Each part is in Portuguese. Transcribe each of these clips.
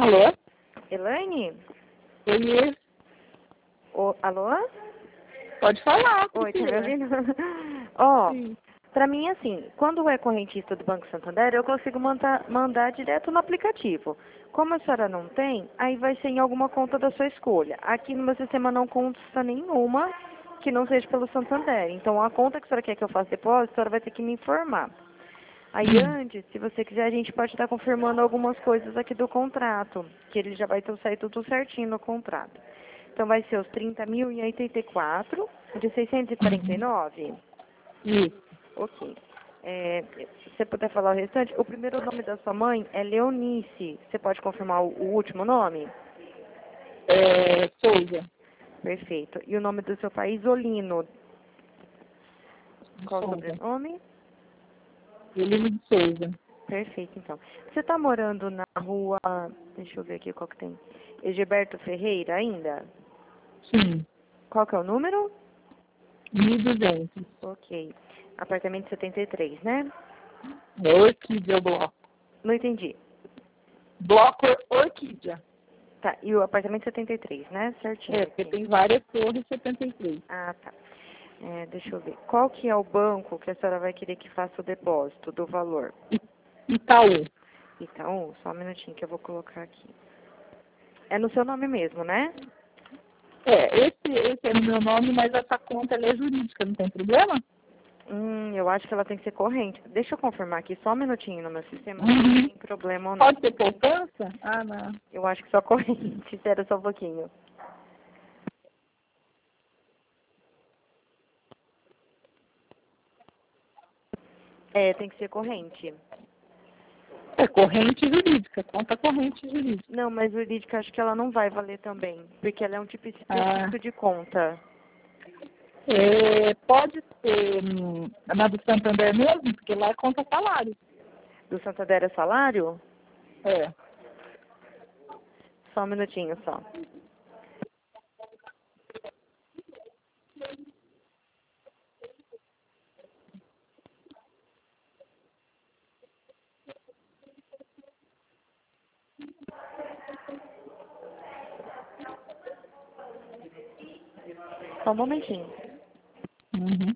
Alô? Elaine? Oi, Alô? pode falar. Oi, tá me Priscila. ouvindo? Ó, Sim. pra mim, assim, quando é correntista do Banco Santander, eu consigo mandar direto no aplicativo. Como a senhora não tem, aí vai ser em alguma conta da sua escolha. Aqui no meu sistema não consta nenhuma que não seja pelo Santander. Então, a conta que a senhora quer que eu faça depósito, a senhora vai ter que me informar. Aí antes, se você quiser, a gente pode estar confirmando algumas coisas aqui do contrato, que ele já vai sair tudo certinho no contrato. Então vai ser os 30.084 de 649. Isso. Ok. Se você puder falar o restante, o primeiro nome da sua mãe é Leonice. Você pode confirmar o último nome? Souza. Perfeito. E o nome do seu pai, Isolino. Qual o Souza. sobrenome? Elino de Souza. Perfeito, então. Você está morando na rua... Deixa eu ver aqui qual que tem. Egiberto Ferreira ainda? Sim. Qual que é o número? 1.200. Ok. Apartamento 73, né? É Orquídea o bloco. Não entendi. Bloco Orquídea. Tá, e o apartamento 73, né? Certinho Porque aqui. tem várias torres 73. Ah, tá. Deixa eu ver. Qual que é o banco que a senhora vai querer que faça o depósito do valor? Itaú. Então, só um minutinho que eu vou colocar aqui. É no seu nome mesmo, né? Esse é o meu nome, mas essa conta ela é jurídica, não tem problema? Eu acho que ela tem que ser corrente. Deixa eu confirmar aqui só um minutinho no meu sistema, se Uhum. tem problema ou não. Pode ter poupança? Ah, não. Eu acho que só corrente. Espera só um pouquinho. Tem que ser corrente. É corrente jurídica, conta corrente jurídica. Não, mas jurídica acho que ela não vai valer também, porque ela é um tipo específico Ah. de conta. Pode ser na do Santander mesmo, porque lá é conta salário. Do Santander é salário? É. Só um minutinho só. Só um momentinho. Uhum.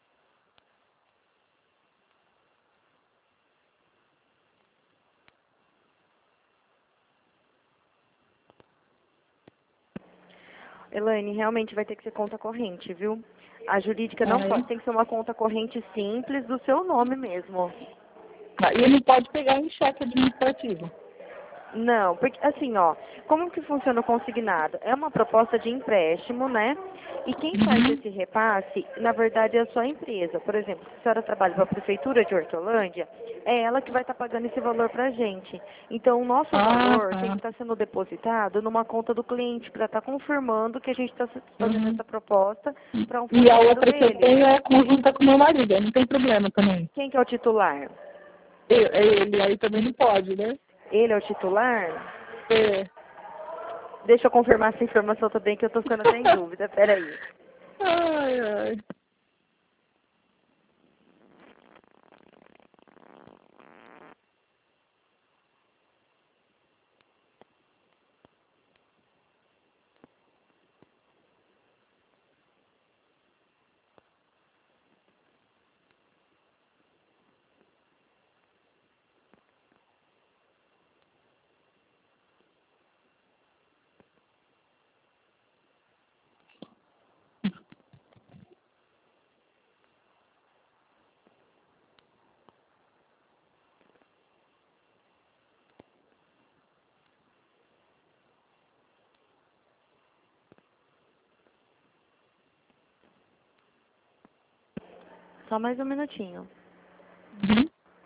Elaine, realmente vai ter que ser conta corrente, viu? A jurídica não Aí, pode, tem que ser uma conta corrente simples do seu nome mesmo. e não pode pegar em cheque administrativo. Não, porque assim, ó, como que funciona o consignado? É uma proposta de empréstimo, né? E quem faz Uhum. esse repasse, na verdade, é a sua empresa. Por exemplo, se a senhora trabalha para a Prefeitura de Hortolândia, é ela que vai estar pagando esse valor para a gente. Então, o nosso Ah, valor tem que tá. estar sendo depositado numa conta do cliente para estar confirmando que a gente está fazendo Uhum. essa proposta para um E a funcionário outra que eu dele. tenho é conjunta com meu marido, aí não tem problema também. Quem que é o titular? Ele aí também não pode, né? Ele é o titular? É. Deixa eu confirmar essa informação também, que eu estou ficando até em dúvida. Peraí. Ai, ai. Só mais um minutinho. Uhum.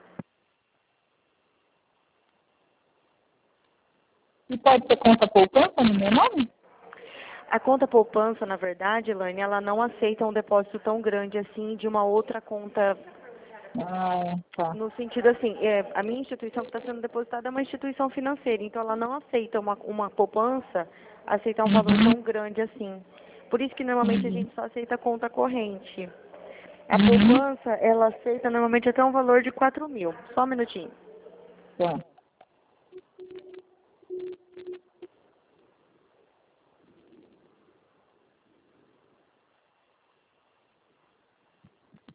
E pode ser conta poupança no meu nome? A conta poupança, na verdade, Elaine, ela não aceita um depósito tão grande assim de uma outra conta. Ah, tá. No sentido assim, a minha instituição que está sendo depositada é uma instituição financeira, então ela não aceita uma poupança aceitar um valor Uhum. tão grande assim. Por isso que normalmente a Uhum. gente só aceita conta corrente. A Uhum. poupança, ela aceita normalmente até um valor de 4.000. Só um minutinho. Tá.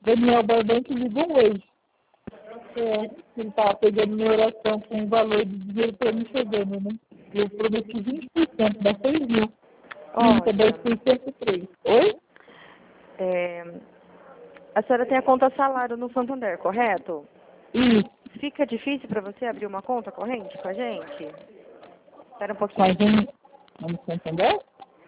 Daniel Barbank ligou hoje. Ele estava pegando minha oração com o valor de dinheiro para mim chegando, né? Eu prometi 20%, dá 6 mil. 10%, 3. Oi? A senhora tem a conta salário no Santander, correto? Isso. Fica difícil para você abrir uma conta corrente com a gente? Espera um pouquinho. Mas vamos Santander?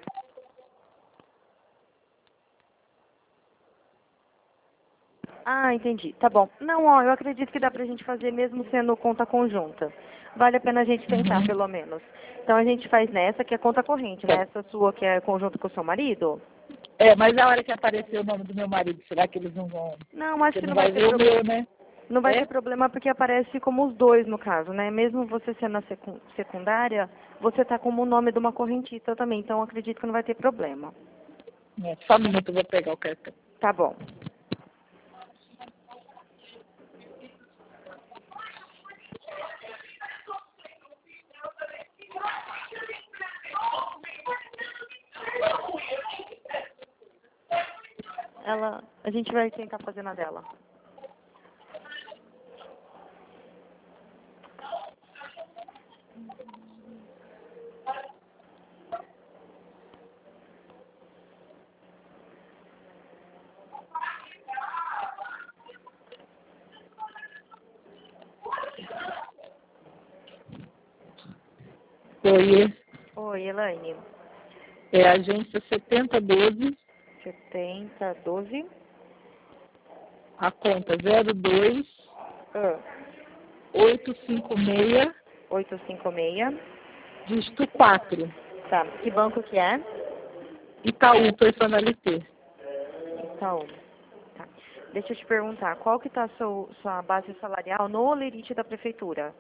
Ah, entendi. Tá bom. Não, ó, eu acredito que dá pra gente fazer mesmo sendo conta conjunta. Vale a pena a gente tentar, pelo menos. Então a gente faz nessa, que é conta corrente, nessa sua, que é conjunto com o seu marido? Mas a hora que aparecer o nome do meu marido, será que eles não vão... Não, acho que não vai vai ter ver o problema. meu, né? Não vai ter problema porque aparece como os dois, no caso, né? Mesmo você sendo a secundária, você tá como o nome de uma correntista também. Então acredito que não vai ter problema. Só um minuto, eu vou pegar o cartão. Tá bom. A gente vai tentar fazer na dela. Oi, Elaine. É a agência 7012. 7012. A conta 02 856 856. dígito 4. Tá. Que banco que é? Itaú Personalité. Itaú. Tá. Deixa eu te perguntar, qual que tá a sua base salarial no Olerite da prefeitura?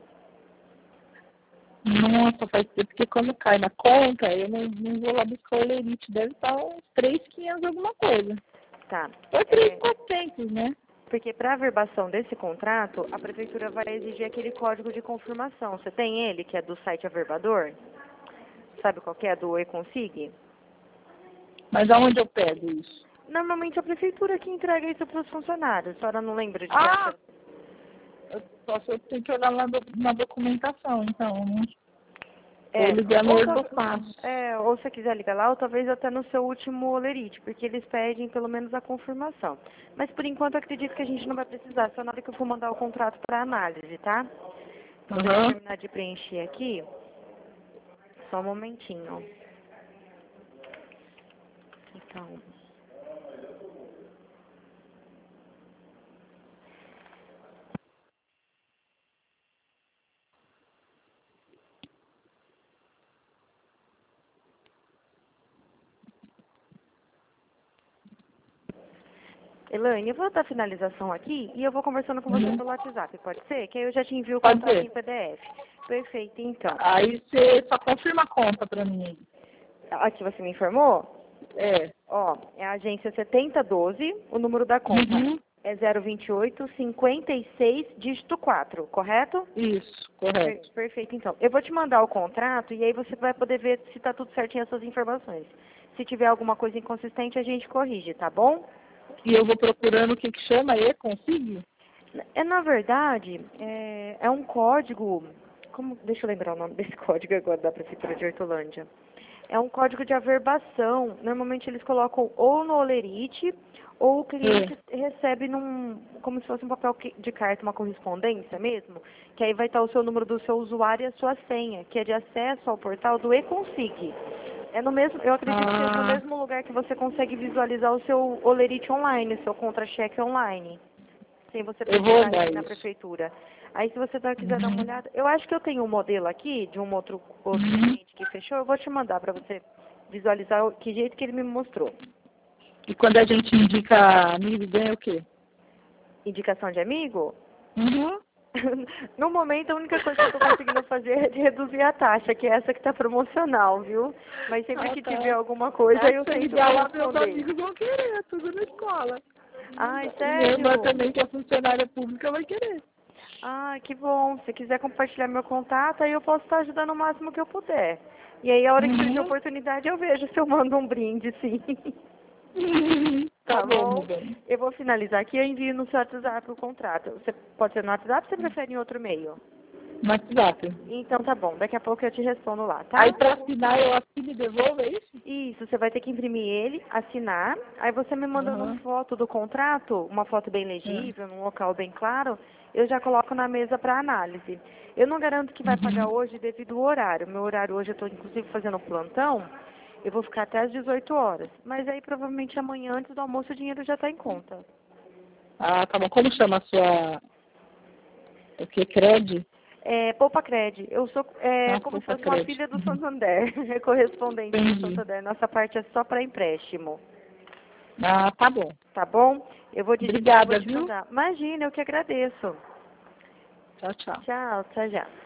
Nossa, faz tempo que quando cai na conta, eu não vou lá buscar o Olerite. Deve estar uns 3.500 alguma coisa. Tá. Ou 3.400, né? Porque para a averbação desse contrato, a prefeitura vai exigir aquele código de confirmação. Você tem ele, que é do site Averbador? Sabe qual que é? Do eConsig? Mas aonde eu pego isso? Normalmente a prefeitura que entrega isso para os funcionários. A senhora não lembra de Eu tenho que olhar lá na documentação, então. É, ligar mesmo eu faço. ou se você quiser ligar lá, ou talvez até no seu último Olerite, porque eles pedem pelo menos a confirmação. Mas por enquanto eu acredito que a gente não vai precisar, só na hora que eu for mandar o contrato para análise, tá? Então deixa eu terminar de preencher aqui. Só um momentinho. Então... Elaine, eu vou dar finalização aqui e eu vou conversando com você pelo WhatsApp, pode ser? Que aí eu já te envio o contrato em PDF. Perfeito, então. Aí você só confirma a conta pra mim. Aqui você me informou? É. Ó, é a agência 7012, o número da conta é 028 56 dígito 4, correto? Isso, correto. Perfeito, então. Eu vou te mandar o contrato e aí você vai poder ver se está tudo certinho as suas informações. Se tiver alguma coisa inconsistente, a gente corrige, tá bom? E eu vou procurando o que chama eConsig? Na verdade, é um código... deixa eu lembrar o nome desse código agora da Prefeitura de Hortolândia. É um código de averbação. Normalmente eles colocam ou no Olerite, ou o cliente recebe como se fosse um papel de carta, uma correspondência mesmo, que aí vai estar o seu número do seu usuário e a sua senha, que é de acesso ao portal do eConsig. É no mesmo, eu acredito que seja no mesmo lugar que você consegue visualizar o seu Olerite online, seu contra-cheque online. Sem você precisar ir na prefeitura. Aí se você quiser dar uma olhada, eu acho que eu tenho um modelo aqui de um outro cliente que fechou, eu vou te mandar para você visualizar que jeito que ele me mostrou. E quando a gente indica amigo, ganha o quê? Indicação de amigo? No momento, a única coisa que eu estou conseguindo fazer é de reduzir a taxa, que é essa que está promocional, viu? Mas sempre que tiver alguma coisa, eu tento lá, meus amigos vão querer, tudo na escola. Ai, Minha irmã sério? também, que é funcionária pública, vai querer. Ah, que bom. Se quiser compartilhar meu contato, aí eu posso estar ajudando o máximo que eu puder. E aí, a hora que surgir a oportunidade, eu vejo se eu mando um brinde, sim. Tá bom, bom? meu bem. Eu vou finalizar aqui e eu envio no seu WhatsApp o contrato. Você pode ser no WhatsApp ou você prefere em outro e-mail? No WhatsApp. Então tá bom, daqui a pouco eu te respondo lá, tá? Aí pra assinar eu assino e devolvo, é isso? Isso, você vai ter que imprimir ele, assinar, aí você me mandando uma Aham. foto do contrato, uma foto bem legível, num local bem claro, eu já coloco na mesa para análise. Eu não garanto que vai pagar hoje devido ao horário. Meu horário hoje eu estou inclusive fazendo plantão, eu vou ficar até às 18 horas. Mas aí provavelmente amanhã, antes do almoço, o dinheiro já está em conta. Ah, tá bom. Como chama a sua... O que? Cred? Poupa Cred. Eu sou Ah, como se Poupa fosse uma Cred. filha do Santander, correspondente do Entendi. Santander. Nossa parte é só para empréstimo. Ah, tá bom. Tá bom? Eu vou digitar e vou Obrigada, te viu? mandar. Imagina, eu que agradeço. Tchau, tchau. Tchau, até já.